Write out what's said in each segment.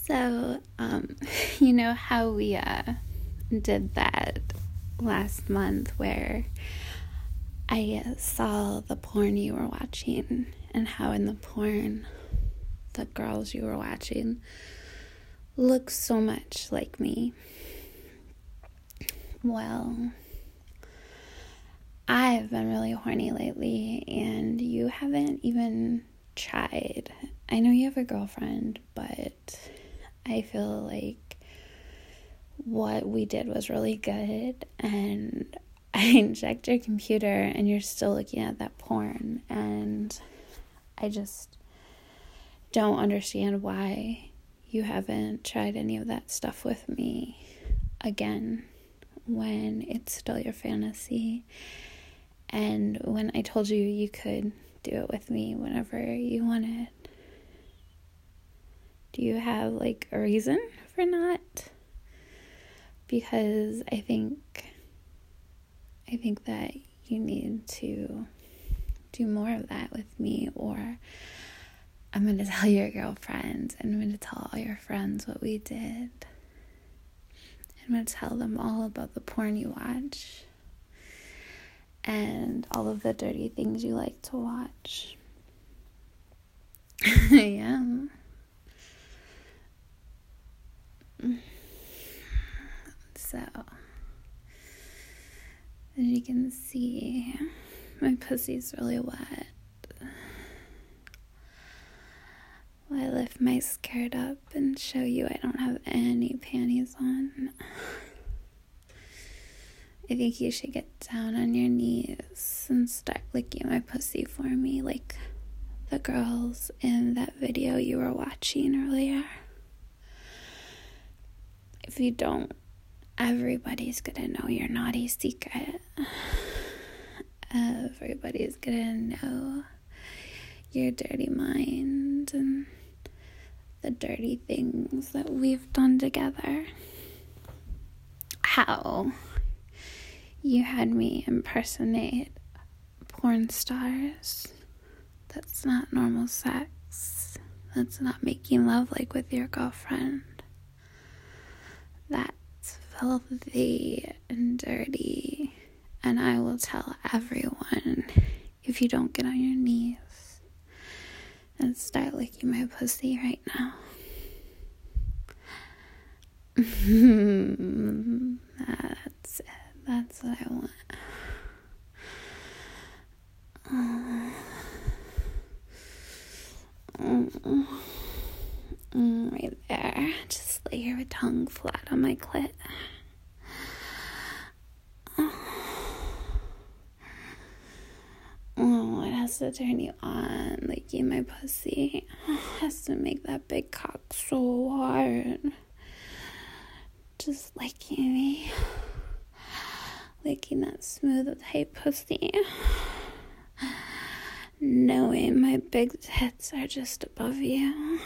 So, you know how we did that last month where I saw the porn you were watching and how in the porn the girls you were watching look so much like me. Well, I've been really horny lately and you haven't even tried. I know you have a girlfriend, but I feel like what we did was really good, and I checked your computer and you're still looking at that porn, and I just don't understand why you haven't tried any of that stuff with me again when it's still your fantasy, and when I told you you could do it with me whenever you wanted. Do you have like a reason for not? Because I think that you need to do more of that with me, or I'm going to tell your girlfriend, and I'm going to tell all your friends what we did. I'm going to tell them all about the porn you watch and all of the dirty things you like to watch. Yeah. So, as you can see, my pussy's really wet. I lift my skirt up and show you I don't have any panties on. I think you should get down on your knees and start licking my pussy for me like the girls in that video you were watching earlier. If you don't, everybody's gonna know your naughty secret. Everybody's gonna know your dirty mind and the dirty things that we've done together. How you had me impersonate porn stars. That's not normal sex. That's not making love like with your girlfriend. That's filthy and dirty, and I will tell everyone if you don't get on your knees and start licking my pussy right now. That's it. That's what I want. Right there. Just lay your tongue flat on my clit. Oh, it has to turn you on, licking my pussy. It has to make that big cock so hard. Just licking me. Licking that smooth, tight pussy. Knowing my big tits are just above you.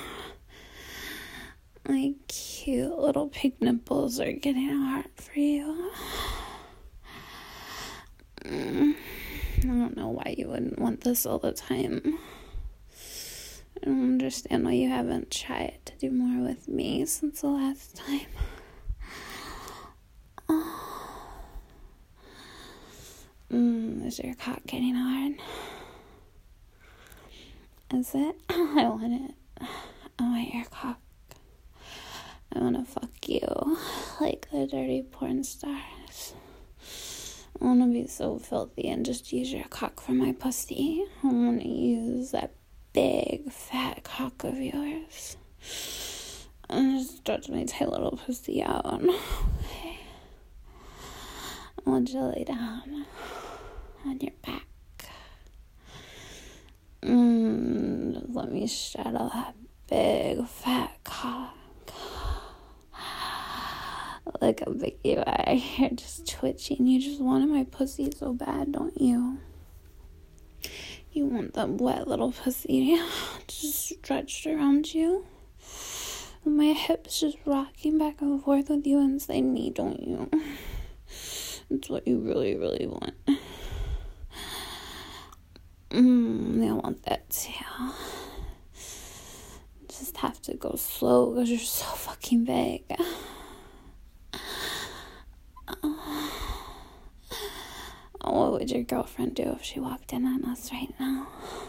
My cute little pink nipples are getting hard for you. I don't know why you wouldn't want this all the time. I don't understand why you haven't tried to do more with me since the last time. Is your cock getting hard? Is it? I want it. I want your cock. I want to fuck you like the dirty porn stars. I want to be so filthy and just use your cock for my pussy. I want to use that big fat cock of yours and just stretch my tight little pussy out. Okay. I want you to lay down on your back. Just let me straddle that big fat cock. Like a biggie right here, just twitching. You just wanted my pussy so bad, don't you? You want that wet little pussy just stretched around you. And my hips just rocking back and forth with you inside me, don't you? It's what you really, really want. I want that too. just have to go slow because you're so fucking big. What would your girlfriend do if she walked in on us right now?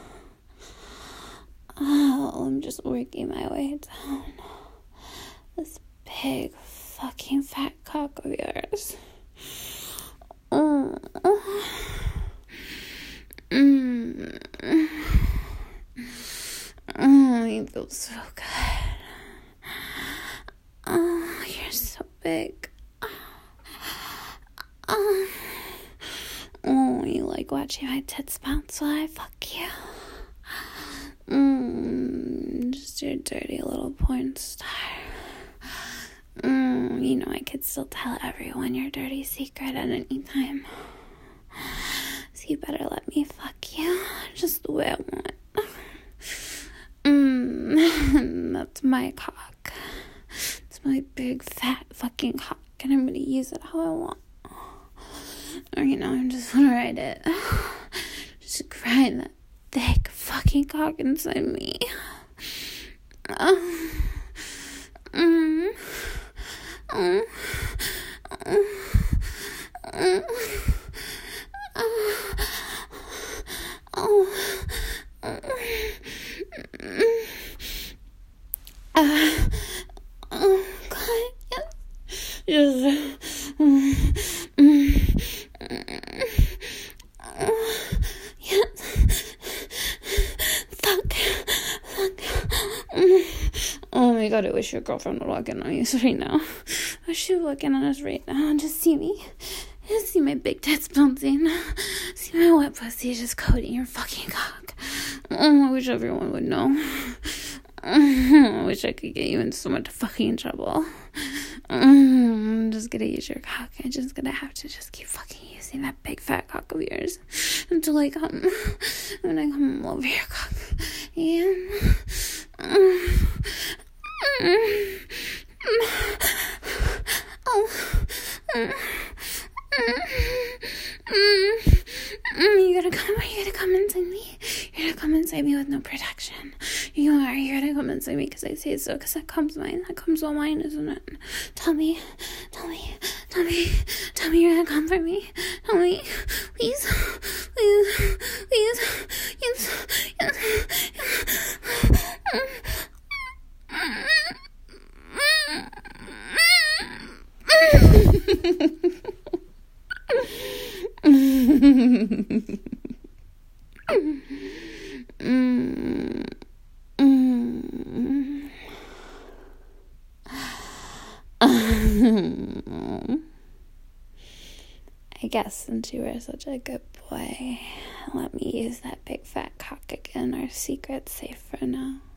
Oh, I'm just working my way down this big fucking fat cock of yours. You feel so good. Oh, you're so big. Oh, you like watching my tits bounce while I fuck you. Just your dirty little porn star. You know I could still tell everyone your dirty secret at any time. So you better let me fuck you just the way I want. That's my cock. It's my big fat fucking cock, and I'm gonna use it how I want. Or, you know, I just wanna ride it. Just grind that thick fucking cock inside me. Oh my god, I wish your girlfriend would walk in on us right now. I wish she would walk in on us right now and just see me. Just see my big tits bouncing. See my wet pussy just coating your fucking cock. I wish everyone would know. I wish I could get you in so much fucking trouble. I'm just gonna use your cock. I'm just gonna have to just keep fucking using that big fat cock of yours until I come. When I come over your cock. And you're gonna come inside me. You're gonna come inside me with no protection. You're gonna come inside me because I say so, because that comes mine. That comes all mine, isn't it? Tell me you're gonna come for me. Tell me, please. I guess since you were such a good boy, let me use that big fat cock again. Our secret's safe for now.